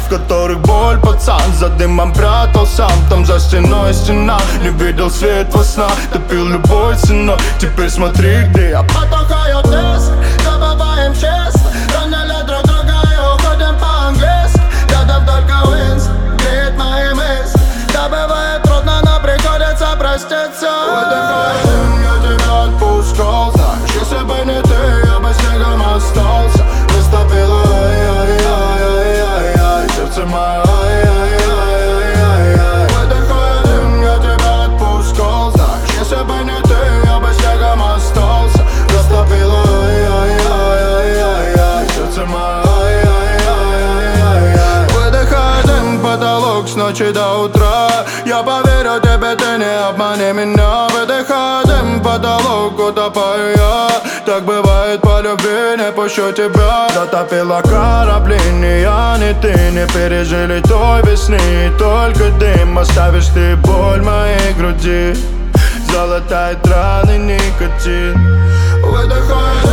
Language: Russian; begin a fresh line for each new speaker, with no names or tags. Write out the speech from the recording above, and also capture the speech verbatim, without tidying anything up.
в которых боль, пацан. За дымом прятал сам, там за стеной стена. Не видел свет во снах, топил любой ценой. Теперь смотри, где я потухаю диск. Забываем честно, роняли друг друга и уходим по-английски. Рядом только Уинс, греет мои мысли. Да, бывает трудно, но приходится проститься. Выдыхаем, я тебя отпускал. Знаешь, если бы не ты, я бы снегом остался. Растопила, ай-яй-яй-яй-яй, сердце мое, ай-яй-яй-яй-яй. Выдыхаем, я тебя отпускал. Знаешь, если бы не ты, я бы снегом остался. Растопила, ай-яй-яй-яй-яй, сердце мое, ай-яй-яй-яй-яй. Выдыхаем, потолок с ночи до утра. Я поверю тебе, ты не обмани меня. Выдыхаем, потолок утопаю я. Так бывает по любви, не пущу тебя. Затопила корабли, ни я, ни ты не пережили той весны. И только дым оставишь ты боль в моей груди. Золотает раны никотин. Выдыхаем.